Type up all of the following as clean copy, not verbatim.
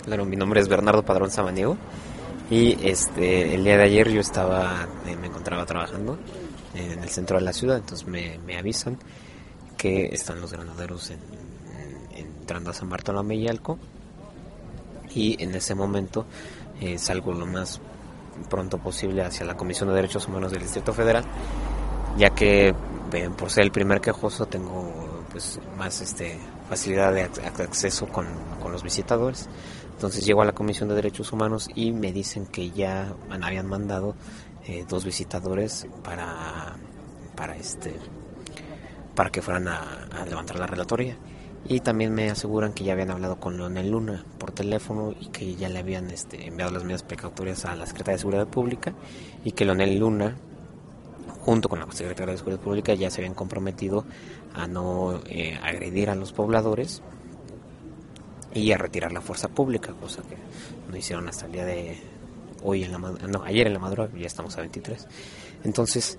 Claro, mi nombre es Bernardo Padrón Samaniego y el día de ayer yo me encontraba trabajando en el centro de la ciudad, entonces me avisan que están los granaderos entrando a San Bartolomé y Alco, y en ese momento salgo lo más pronto posible hacia la Comisión de Derechos Humanos del Distrito Federal, ya que por ser el primer quejoso tengo pues más facilidad de acceso con los visitadores. Entonces llego a la Comisión de Derechos Humanos y me dicen que ya habían mandado 2 visitadores para que fueran a levantar la relatoría. Y también me aseguran que ya habían hablado con Leonel Luna por teléfono y que ya le habían enviado las medidas precautorias a la Secretaría de Seguridad Pública, y que Leonel Luna, junto con la Secretaría de Seguridad Pública, ya se habían comprometido a no agredir a los pobladores y a retirar la fuerza pública, cosa que no hicieron hasta el día de hoy, ayer en la madrugada. Ya estamos a 23. Entonces,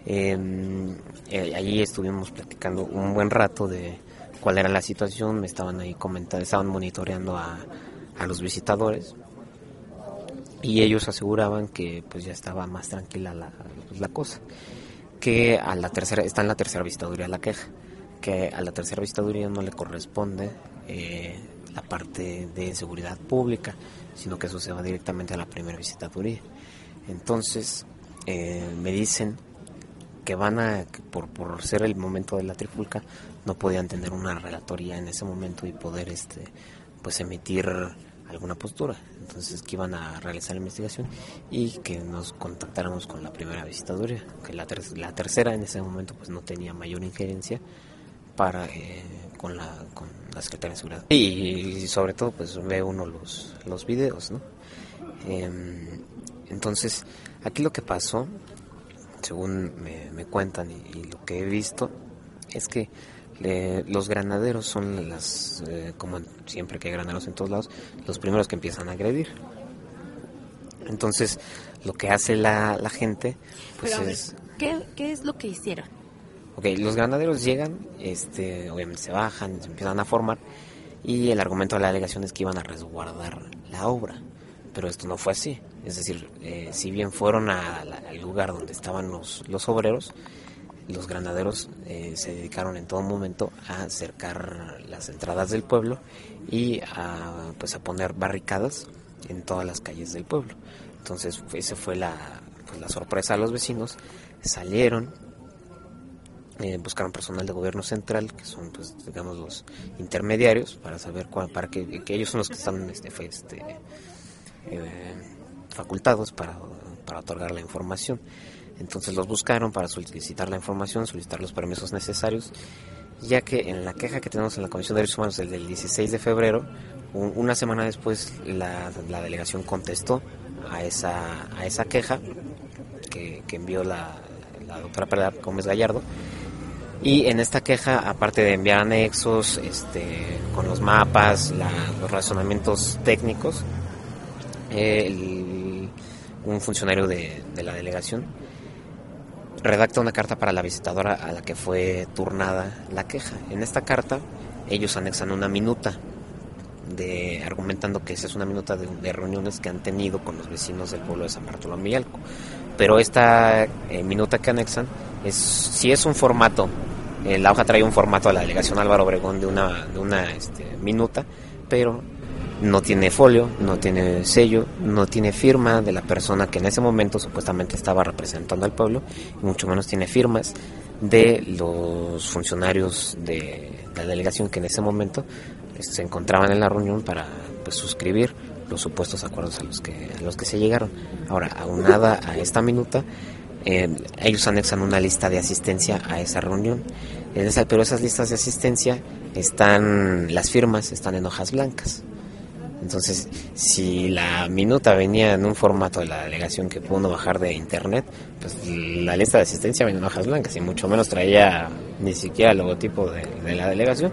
allí estuvimos platicando un buen rato de cuál era la situación. Me estaban ahí comentando, estaban monitoreando a los visitadores, y ellos aseguraban que pues ya estaba más tranquila la cosa, que está en la tercera visitaduría la queja, que a la tercera visitaduría no le corresponde la parte de seguridad pública, sino que eso se va directamente a la primera visitaduría. Entonces me dicen que por ser el momento de la trifulca, no podían tener una relatoría en ese momento y poder pues emitir alguna postura. Entonces que iban a realizar la investigación y que nos contactáramos con la primera visitaduría, que la tercera en ese momento pues no tenía mayor injerencia con la Secretaría de Seguridad. Y sobre todo pues ve uno los videos, ¿no? Entonces aquí lo que pasó, según me cuentan y lo que he visto, es que los granaderos son como siempre que hay granaderos en todos lados, los primeros que empiezan a agredir. Entonces lo que hace la gente pues es... ¿Qué es lo que hicieron? Okay, los granaderos llegan, obviamente se bajan, se empiezan a formar, y el argumento de la delegación es que iban a resguardar la obra, pero esto no fue así. Es decir, si bien fueron al lugar donde estaban los obreros, los granaderos se dedicaron en todo momento a cercar las entradas del pueblo y a poner barricadas en todas las calles del pueblo. Entonces esa fue la sorpresa a los vecinos. Salieron, buscaron personal de gobierno central, que son pues digamos los intermediarios, para saber para que ellos son los que están facultados para otorgar la información. Entonces los buscaron para solicitar la información, solicitar los permisos necesarios, ya que en la queja que tenemos en la Comisión de Derechos Humanos del 16 de febrero, una semana después la delegación contestó a esa queja que envió la doctora Pilar Gómez Gallardo. Y en esta queja, aparte de enviar anexos con los mapas, los razonamientos técnicos, un funcionario de la delegación redacta una carta para la visitadora a la que fue turnada la queja. En esta carta ellos anexan una minuta argumentando que esa es una minuta de reuniones que han tenido con los vecinos del pueblo de San Bartolomé y Alco. Pero esta minuta que anexan si es un formato, la hoja trae un formato de la delegación Álvaro Obregón de una minuta, pero no tiene folio, no tiene sello, no tiene firma de la persona que en ese momento supuestamente estaba representando al pueblo, y mucho menos tiene firmas de los funcionarios de la delegación que en ese momento se encontraban en la reunión para suscribir los supuestos acuerdos a los que se llegaron. Ahora, aunada a esta minuta, ellos anexan una lista de asistencia a esa reunión, pero esas listas de asistencia las firmas están en hojas blancas. Entonces, si la minuta venía en un formato de la delegación que pudo uno bajar de internet, pues la lista de asistencia venía en hojas blancas y mucho menos traía ni siquiera el logotipo de la delegación.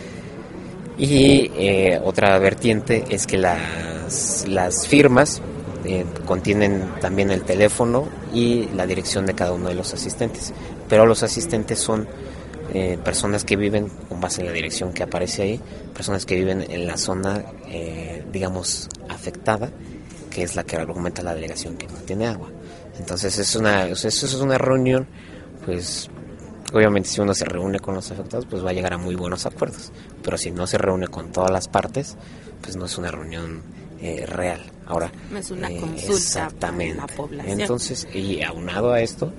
Y otra vertiente es que las firmas contienen también el teléfono y la dirección de cada uno de los asistentes, pero los asistentes son personas que viven, con base en la dirección que aparece ahí, personas que viven en la zona, digamos, afectada, que es la que argumenta la delegación que no tiene agua. Entonces eso es una reunión, pues obviamente si uno se reúne con los afectados, pues va a llegar a muy buenos acuerdos, pero si no se reúne con todas las partes, pues no es una reunión real. Ahora, no es una consulta para la población. Entonces, y aunado a esto,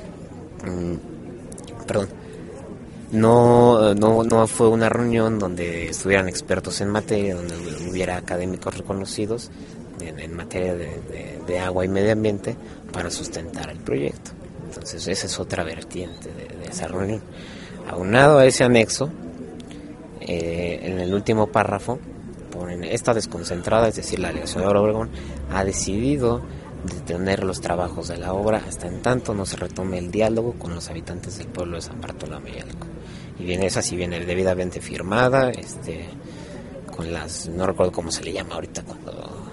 no fue una reunión donde estuvieran expertos en materia, donde hubiera académicos reconocidos en materia de agua y medio ambiente para sustentar el proyecto. Entonces esa es otra vertiente de esa reunión. Aunado a ese anexo, en el último párrafo ponen: esta desconcentrada, es decir, la delegación de Obregón, ha decidido detener los trabajos de la obra hasta en tanto no se retome el diálogo con los habitantes del pueblo de San Bartolomé y Alco. Y viene esa, si viene debidamente firmada, con las, no recuerdo cómo se le llama ahorita, cuando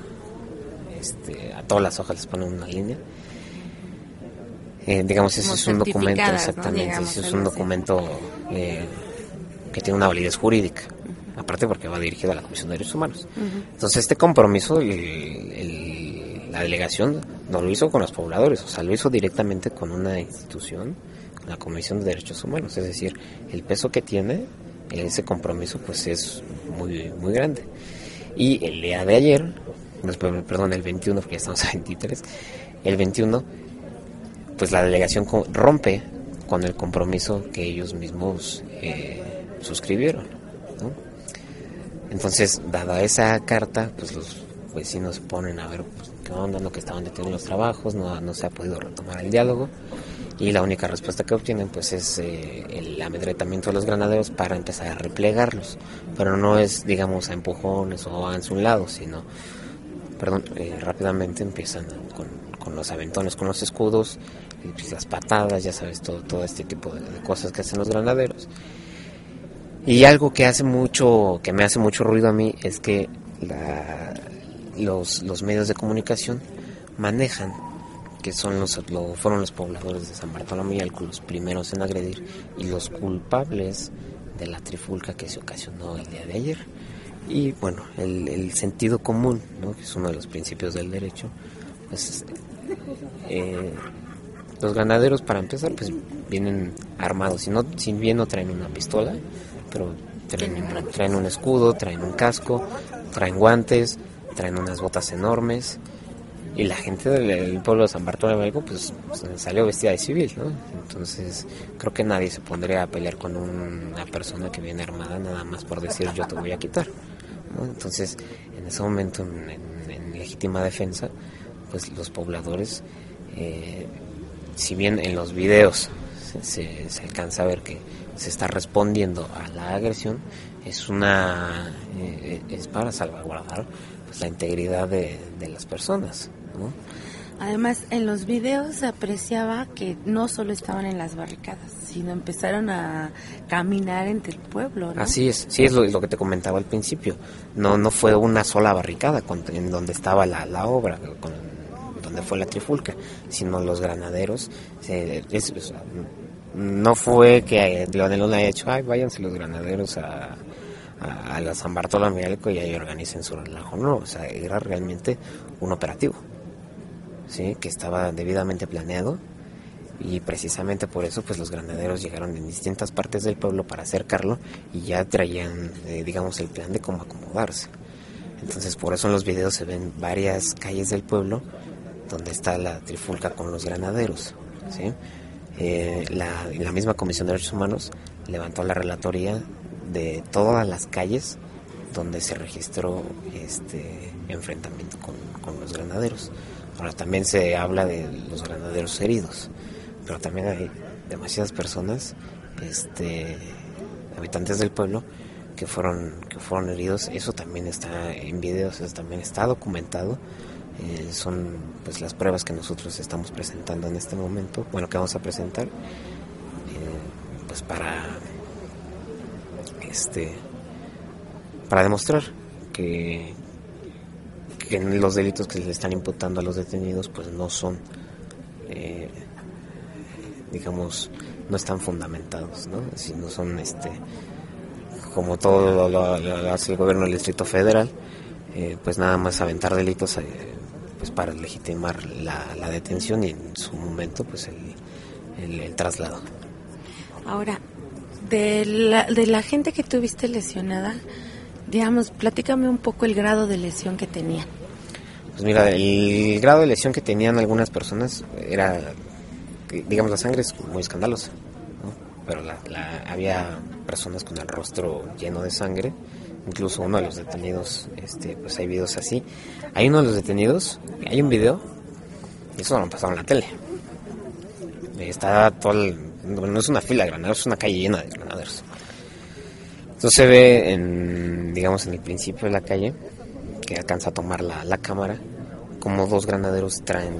a todas las hojas les ponen una línea. Digamos, ese es un documento, exactamente, ¿no? Ese es un documento que tiene una validez jurídica, aparte porque va dirigido a la Comisión de Derechos Humanos. Entonces este compromiso la delegación no lo hizo con los pobladores, o sea, lo hizo directamente con una institución, con la Comisión de Derechos Humanos. Es decir, el peso que tiene ese compromiso pues es muy, muy grande. Y el día de ayer, el 21, porque ya estamos a 23, el 21, pues la delegación rompe con el compromiso que ellos mismos suscribieron, ¿no? Entonces, dada esa carta, pues los vecinos se ponen a ver pues, qué onda, no, que estaban detenidos los trabajos, no se ha podido retomar el diálogo, y la única respuesta que obtienen pues es el amedrentamiento de los granaderos para empezar a replegarlos, pero no es, digamos, a empujones o a un lado, sino rápidamente empiezan con los aventones, con los escudos, y pues las patadas, ya sabes, todo este tipo de cosas que hacen los granaderos. Y algo que me hace mucho ruido a mí es que los medios de comunicación manejan que fueron los pobladores de San Bartolomé y Alco los primeros en agredir y los culpables de la trifulca que se ocasionó el día de ayer. Y bueno, el sentido común, ¿no?, que es uno de los principios del derecho, pues los ganaderos, para empezar, pues vienen armados, si bien no traen una pistola, pero traen un escudo, traen un casco, traen guantes, traen unas botas enormes. Y la gente del pueblo de San Bartolomé pues salió vestida de civil, ¿no? Entonces creo que nadie se pondría a pelear con una persona que viene armada nada más por decir yo te voy a quitar, ¿no? Entonces en ese momento, en legítima defensa, pues los pobladores, si bien en los videos se alcanza a ver que se está respondiendo a la agresión, es para salvaguardar pues la integridad de las personas, ¿no? Además, en los videos se apreciaba que no solo estaban en las barricadas, sino empezaron a caminar entre el pueblo, ¿no? Así es, sí, es lo que te comentaba al principio. No fue una sola barricada en donde estaba la obra, donde fue la trifulca, sino los granaderos. No fue que Leonel Luna haya hecho, váyanse los granaderos a la San Bartolomé Alco y ahí organicen su relajo. No, o sea, era realmente un operativo, ¿sí?, que estaba debidamente planeado, y precisamente por eso pues los granaderos llegaron en distintas partes del pueblo para acercarlo y ya traían, digamos, el plan de cómo acomodarse. Entonces por eso en los videos se ven varias calles del pueblo donde está la trifulca con los granaderos, ¿sí? La misma Comisión de Derechos Humanos levantó la relatoría de todas las calles donde se registró enfrentamiento con los granaderos. Ahora también se habla de los granaderos heridos, pero también hay demasiadas personas, habitantes del pueblo, que fueron heridos. Eso también está en videos, eso también está documentado. Son pues las pruebas que nosotros estamos presentando en este momento, bueno, que vamos a presentar, pues para demostrar que los delitos que se le están imputando a los detenidos pues no son digamos, no están fundamentados, ¿no? Si no son, como todo lo hace el gobierno del Distrito Federal, pues nada más aventar delitos pues para legitimar la detención y en su momento pues el traslado. Ahora, de la gente que tuviste lesionada, digamos, platícame un poco el grado de lesión que tenían. Pues mira, el grado de lesión que tenían algunas personas era, digamos, la sangre es muy escandalosa, ¿no? Pero había personas con el rostro lleno de sangre. Incluso uno de los detenidos, pues hay videos así. Hay uno de los detenidos, hay un video, y eso lo han pasado en la tele. Está no es una fila de granaderos, es una calle llena de granaderos. Entonces se ve, digamos, en el principio de la calle, que alcanza a tomar la cámara, como dos granaderos traen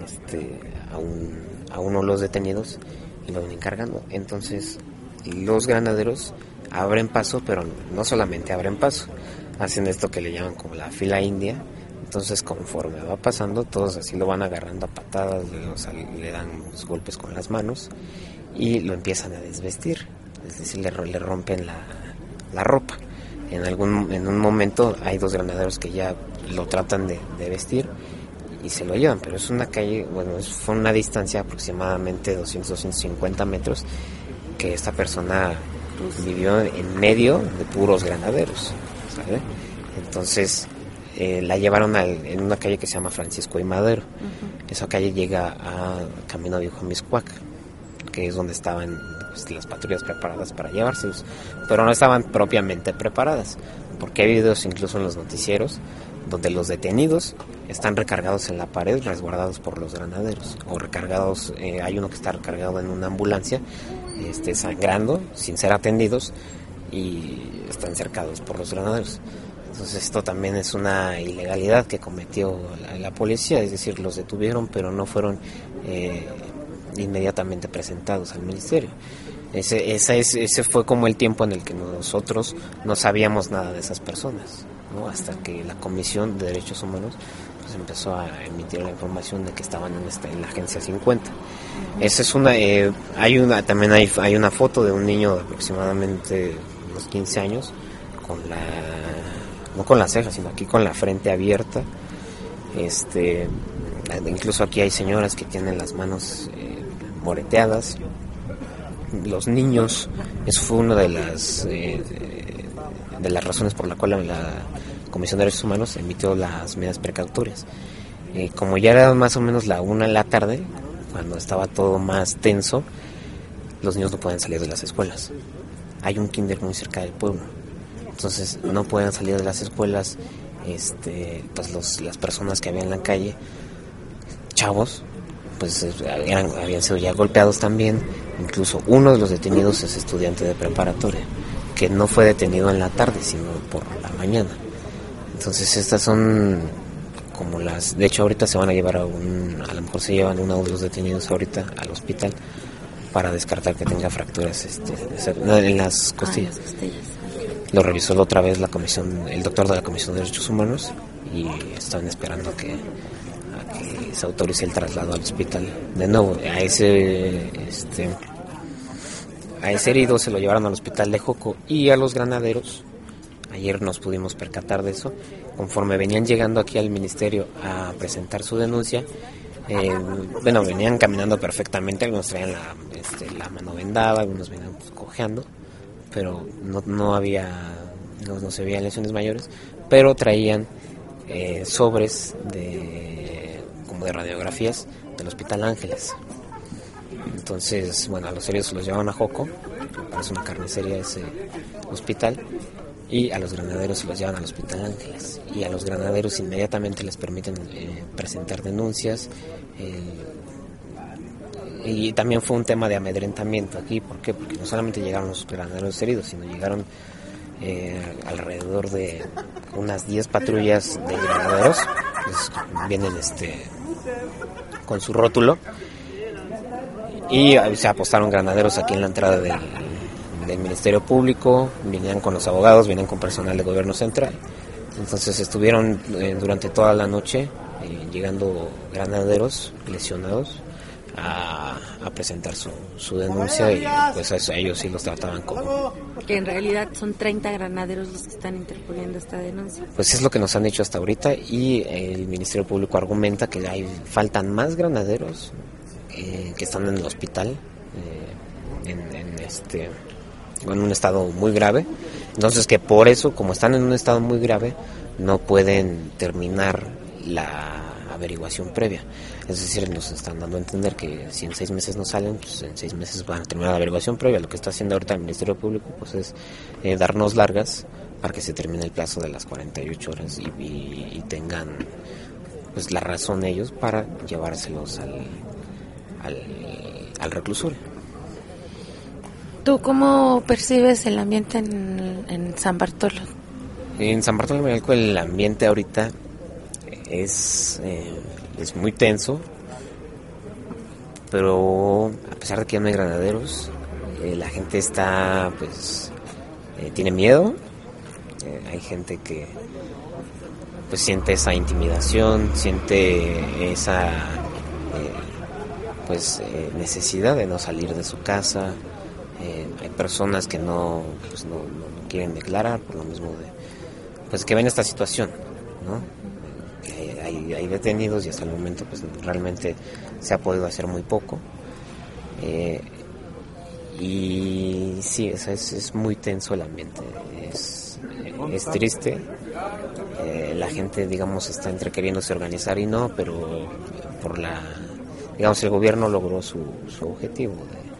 a uno de los detenidos y lo vienen cargando. Entonces los granaderos abren paso, pero no solamente abren paso, hacen esto que le llaman como la fila india. Entonces conforme va pasando, todos así lo van agarrando a patadas, le dan los golpes con las manos y lo empiezan a desvestir, es decir, le rompen la ropa. En un momento hay dos granaderos que ya lo tratan de vestir y se lo llevan, pero es una calle, fue una distancia aproximadamente 200-250 metros que esta persona vivió en medio de puros granaderos, ¿sabe? Entonces la llevaron en una calle que se llama Francisco y Madero. Uh-huh. Esa calle llega a Camino Viejo a Mixcoac, que es donde estaban pues, las patrullas preparadas para llevárselos, pero no estaban propiamente preparadas, porque hay videos incluso en los noticieros donde los detenidos están recargados en la pared, resguardados por los granaderos, o recargados, hay uno que está recargado en una ambulancia, sangrando, sin ser atendidos, y están cercados por los granaderos. Entonces esto también es una ilegalidad que cometió la policía, es decir, los detuvieron, pero no fueron inmediatamente presentados al ministerio. Ese fue como el tiempo en el que nosotros no sabíamos nada de esas personas, ¿no? Hasta que la Comisión de Derechos Humanos pues empezó a emitir la información de que estaban en la Agencia 50. Esa es también hay una foto de un niño de aproximadamente unos 15 años no con las cejas, sino aquí con la frente abierta. Incluso aquí hay señoras que tienen las manos moreteadas. Los niños, eso fue una de las razones por la cual la Comisión de Derechos Humanos emitió las medidas precautorias. Como ya era más o menos la 1 de la tarde, cuando estaba todo más tenso, los niños no pueden salir de las escuelas. Hay un kinder muy cerca del pueblo, entonces no pueden salir de las escuelas. Pues las personas que había en la calle, chavos, pues habían sido ya golpeados también. Incluso uno de los detenidos es estudiante de preparatoria, que no fue detenido en la tarde, sino por la mañana. Entonces estas son como de hecho ahorita se van a llevar a lo mejor se llevan uno de los detenidos ahorita al hospital para descartar que tenga fracturas en las costillas. Lo revisó la otra vez el doctor de la Comisión de Derechos Humanos y están esperando a que se autorice el traslado al hospital. De nuevo, a ese herido se lo llevaron al hospital de Joco, y a los granaderos, ayer nos pudimos percatar de eso, conforme venían llegando aquí al ministerio a presentar su denuncia, venían caminando perfectamente, algunos traían la mano vendada, algunos venían cojeando, pero no se veían lesiones mayores, pero traían sobres como de radiografías del Hospital Ángeles. Entonces, a los heridos se los llevaban a Joco, parece una carnicería ese hospital, y a los granaderos se los llevan al Hospital Ángeles, y a los granaderos inmediatamente les permiten presentar denuncias. Y también fue un tema de amedrentamiento aquí. ¿Por qué? Porque no solamente llegaron los granaderos heridos, sino llegaron alrededor de unas 10 patrullas de granaderos. Pues, vienen con su rótulo, y se apostaron granaderos aquí en la entrada del Ministerio Público. Venían con los abogados, venían con personal de gobierno central. Entonces estuvieron durante toda la noche llegando granaderos lesionados a presentar su denuncia, y pues a ellos sí los trataban como... Que en realidad son 30 granaderos los que están interponiendo esta denuncia. Pues es lo que nos han dicho hasta ahorita, y el Ministerio Público argumenta que faltan más granaderos que están en el hospital en un estado muy grave. Entonces que por eso, como están en un estado muy grave, no pueden terminar la averiguación previa. Es decir, nos están dando a entender que si en 6 meses no salen, pues en 6 meses van a terminar la averiguación previa. Lo que está haciendo ahorita el Ministerio Público pues es darnos largas para que se termine el plazo de las 48 horas y tengan pues la razón ellos para llevárselos al reclusorio. ¿Tú cómo percibes el ambiente en San Bartolo? En San Bartolo de Melco el ambiente ahorita es muy tenso, pero a pesar de que ya no hay granaderos, la gente está, pues, tiene miedo. Hay gente que pues siente esa intimidación, siente esa necesidad de no salir de su casa. Hay personas que no quieren declarar por lo mismo de pues que ven esta situación, ¿no? Hay detenidos y hasta el momento pues realmente se ha podido hacer muy poco, y sí, es muy tenso el ambiente, es triste. La gente, digamos, está entre queriéndose organizar y no, pero el gobierno logró su objetivo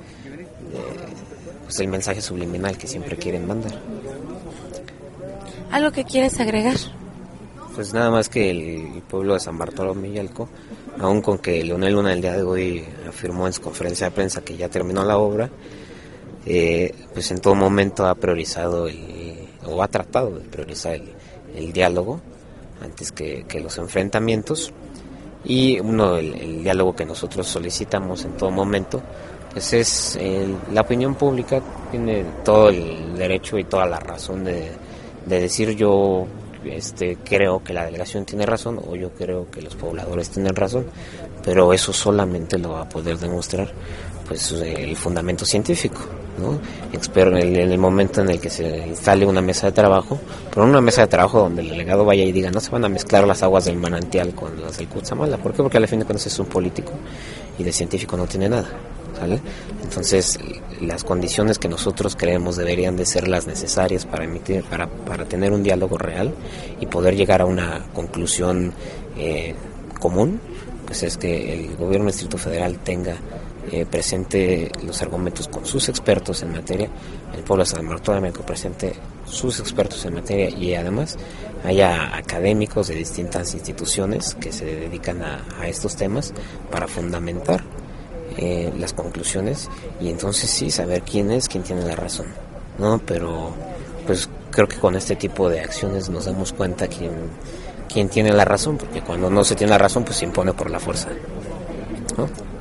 pues el mensaje subliminal que siempre quieren mandar. ¿Algo que quieres agregar? Pues nada más que el pueblo de San Bartolomé y Melco, aun con que Leonel Luna el día de hoy afirmó en su conferencia de prensa que ya terminó la obra, pues en todo momento ha priorizado o ha tratado de priorizar el diálogo antes que los enfrentamientos. Y el diálogo que nosotros solicitamos en todo momento pues es la opinión pública tiene todo el derecho y toda la razón de decir yo creo que la delegación tiene razón o yo creo que los pobladores tienen razón, pero eso solamente lo va a poder demostrar pues el fundamento científico, ¿no? Espero en el momento en el que se instale una mesa de trabajo, pero una mesa de trabajo donde el delegado vaya y diga no se van a mezclar las aguas del manantial con las del Cutzamala. ¿Por qué? Porque al fin de cuentas es un político y de científico no tiene nada, ¿sale? Entonces las condiciones que nosotros creemos deberían de ser las necesarias para tener un diálogo real y poder llegar a una conclusión común, pues es que el gobierno del Distrito Federal tenga presente los argumentos con sus expertos en materia, el pueblo de San Bartolomé de Melco presente sus expertos en materia y además haya académicos de distintas instituciones que se dedican a estos temas para fundamentar las conclusiones y entonces sí saber quién tiene la razón, ¿no? Pero pues creo que con este tipo de acciones nos damos cuenta quién tiene la razón, porque cuando no se tiene la razón pues se impone por la fuerza, ¿no?